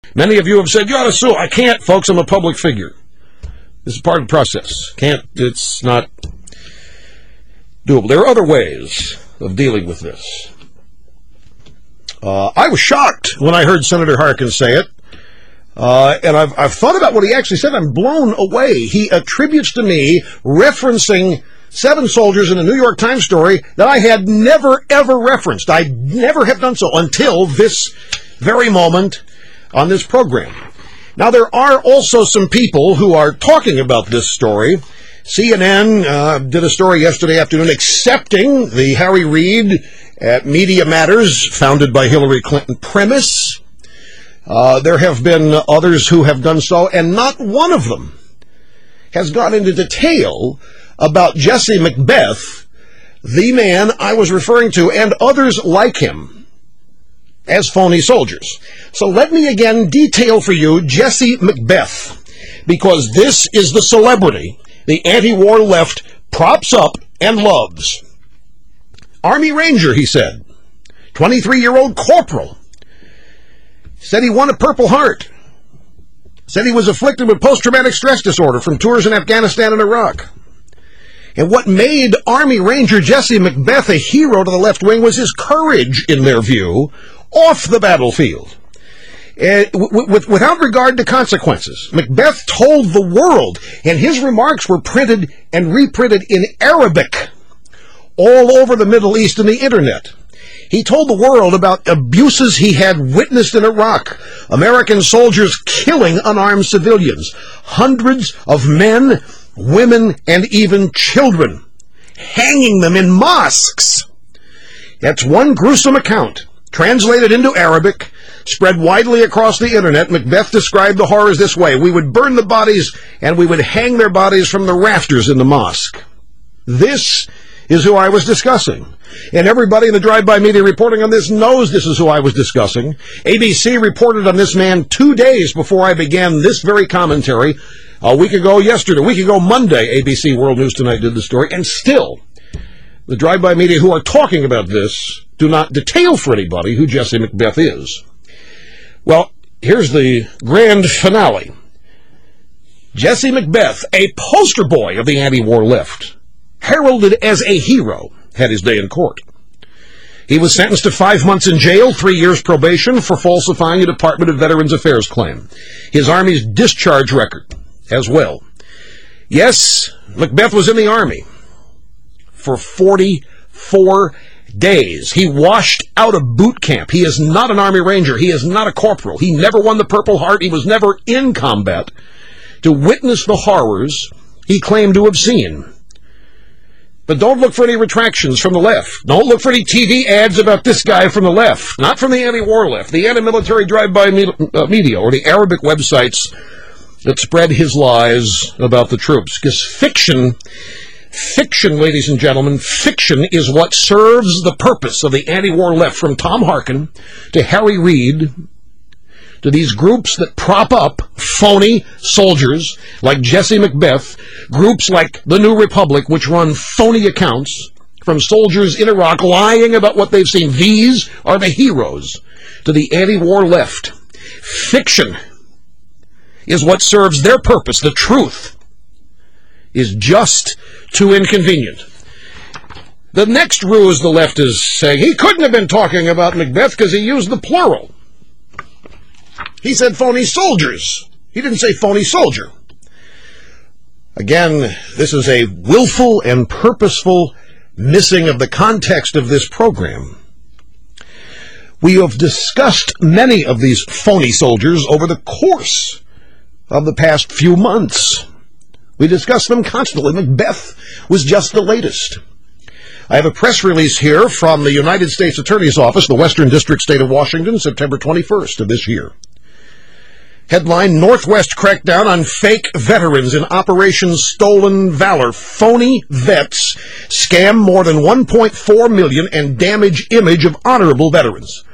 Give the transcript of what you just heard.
Many of you have said, you ought to sue. I can't, folks. I'm a public figure. This is part of the process. It's not doable. There are other ways of dealing with this. I was shocked when I heard Senator Harkin say it. And I've thought about what he actually said. I'm blown away. He attributes to me referencing 7 soldiers in a New York Times story that I had never, ever referenced. I never have done so until this very moment on this program. Now, there are also some people who are talking about this story. CNN did a story yesterday afternoon accepting the Harry Reid at Media Matters, founded by Hillary Clinton, premise. There have been others who have done so, and not one of them has gone into detail about Jesse McBeth, the man I was referring to, and others like him as phony soldiers. So let me again detail for you Jesse McBeth, because this is the celebrity the anti-war left props up and loves. Army Ranger, he said. 23-year-old corporal. Said he won a Purple Heart. Said he was afflicted with post-traumatic stress disorder from tours in Afghanistan and Iraq. And what made Army Ranger Jesse McBeth a hero to the left wing was his courage, in their view, off the battlefield. Without regard to consequences. McBeth told the world, and his remarks were printed and reprinted in Arabic all over the Middle East and the Internet. He told the world about abuses he had witnessed in Iraq, American soldiers killing unarmed civilians, hundreds of men, women, and even children, hanging them in mosques. That's one gruesome account, translated into Arabic, spread widely across the Internet. McBeth described the horrors this way: we would burn the bodies and we would hang their bodies from the rafters in the mosque. This is who I was discussing. And everybody in the drive-by media reporting on this knows this is who I was discussing. ABC reported on this man 2 days before I began this very commentary. A week ago Monday, ABC World News Tonight did the story, and still, the drive-by media who are talking about this do not detail for anybody who Jesse McBeth is. Well, here's the grand finale. Jesse McBeth, a poster boy of the anti-war left, heralded as a hero, had his day in court. He was sentenced to 5 months in jail, 3 years probation for falsifying a Department of Veterans Affairs claim. His Army's discharge record as well. Yes, McBeth was in the Army for 44 days. He washed out of boot camp. He is not an Army Ranger. He is not a corporal. He never won the Purple Heart. He was never in combat to witness the horrors he claimed to have seen. But don't look for any retractions from the left. Don't look for any TV ads about this guy from the left. Not from the anti-war left, the anti-military drive-by media, or the Arabic websites that spread his lies about the troops. Because fiction, ladies and gentlemen, fiction is what serves the purpose of the anti-war left, from Tom Harkin to Harry Reid, to these groups that prop up phony soldiers like Jesse McBeth, groups like the New Republic, which run phony accounts from soldiers in Iraq lying about what they've seen. These are the heroes to the anti-war left. Fiction is what serves their purpose. The truth is just too inconvenient. The next ruse the left is saying, he couldn't have been talking about McBeth because he used the plural. He said phony soldiers. He didn't say phony soldier. Again, this is a willful and purposeful missing of the context of this program. We have discussed many of these phony soldiers over the course of the past few months. We discuss them constantly. McBeth was just the latest. I have a press release here from the United States Attorney's Office, the Western District, State of Washington, September 21st of this year. Headline, Northwest crackdown on fake veterans in Operation Stolen Valor. Phony vets scam more than $1.4 million and damage image of honorable veterans.